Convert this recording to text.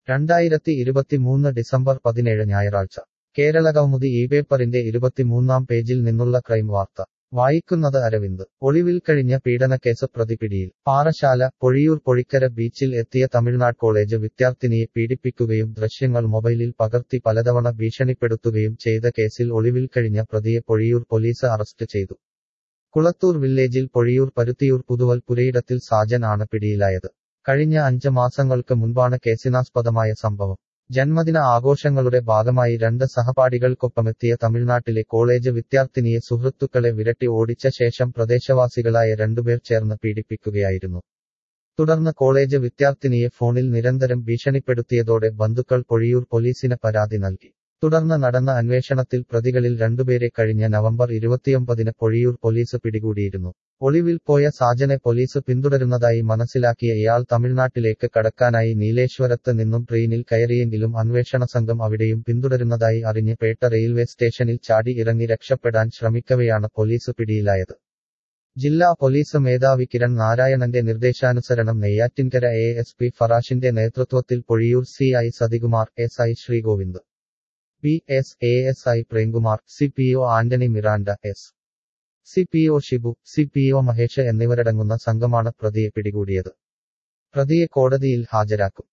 2023 December 17 ഞായറാഴ്ച കേരളകൗമുദി ഈ പേപ്പറിന്റെ 23-ാം പേജിൽ നിന്നുള്ള ക്രൈം വാർത്ത വായിക്കുന്നത് അരവിന്ദ് ഒളിവിൽ കഴിഞ്ഞ പീഡനക്കേസ് പ്രതി പിടിയിൽ പാറശാല പൊഴിയൂർ പൊഴിക്കര ബീച്ചിൽ എത്തിയ തമിഴ്നാട് കോളേജ് വിദ്യാർത്ഥിനിയെ പീഡിപ്പിക്കുകയും ദൃശ്യങ്ങൾ മൊബൈലിൽ പകർത്തി പലതവണ ഭീഷണിപ്പെടുത്തുകയും ചെയ്ത കേസിൽ ഒളിവിൽ കഴിഞ്ഞ പ്രതിയെ പൊഴിയൂർ പോലീസ് അറസ്റ്റ് ചെയ്തു. കുളത്തൂർ വില്ലേജിൽ പൊഴിയൂർ പരുത്തിയൂർ പുതുവൽ പുരയിടത്തിൽ സാജൻ ആണ് പിടിയിലായത്. കഴിഞ്ഞ 5 മാസങ്ങൾക്ക് മുൻപാണ് കേസിനാസ്പദമായ സംഭവം. ജന്മദിന ആഘോഷങ്ങളുടെ ഭാഗമായി 2 സഹപാഠികൾക്കൊപ്പമെത്തിയ തമിഴ്നാട്ടിലെ കോളേജ് വിദ്യാർത്ഥിനിയെ സുഹൃത്തുക്കളെ വിരട്ടി ഓടിച്ച ശേഷം പ്രദേശവാസികളായ 2 പേർ ചേർന്ന് പീഡിപ്പിക്കുകയായിരുന്നു. തുടർന്ന് കോളേജ് വിദ്യാർത്ഥിനിയെ ഫോണിൽ നിരന്തരം ഭീഷണിപ്പെടുത്തിയതോടെ ബന്ധുക്കൾ പൊഴിയൂർ പോലീസിന് പരാതി നൽകി. തുടർന്ന് നടന്ന അന്വേഷണത്തിൽ പ്രതികളിൽ 2 പേരെ കഴിഞ്ഞ നവംബർ 29 പൊഴിയൂർ പോലീസ് പിടികൂടിയിരുന്നു. ഒളിവിൽ പോയ സാജനെ പോലീസ് പിന്തുടരുന്നതായി മനസ്സിലാക്കിയ ഇയാൾ തമിഴ്നാട്ടിലേക്ക് കടക്കാനായി നീലേശ്വരത്ത് നിന്നും ട്രെയിനിൽ കയറിയെങ്കിലും അന്വേഷണ സംഘം അവിടെയും പിന്തുടരുന്നതായി അറിഞ്ഞ് പേട്ട റെയിൽവേ സ്റ്റേഷനിൽ ചാടി ഇറങ്ങി രക്ഷപ്പെടാൻ ശ്രമിക്കവെയാണ് പോലീസ് പിടിയിലായത്. ജില്ലാ പോലീസ് മേധാവി കിരൺ നാരായണന്റെ നിർദ്ദേശാനുസരണം നെയ്യാറ്റിൻകര ASP ഫറാഷിന്റെ നേതൃത്വത്തിൽ Pozhiyoor CI Sathikumar, SI Sreegovind, PS, ASI Premkumar, CPO Antony Miranda, CPO Shibu, CPO Mahesh എന്നിവരടങ്ങുന്ന സംഘമാണ് പ്രതിയെ പിടികൂടിയത്. പ്രതിയെ കോടതിയിൽ ഹാജരാക്കും.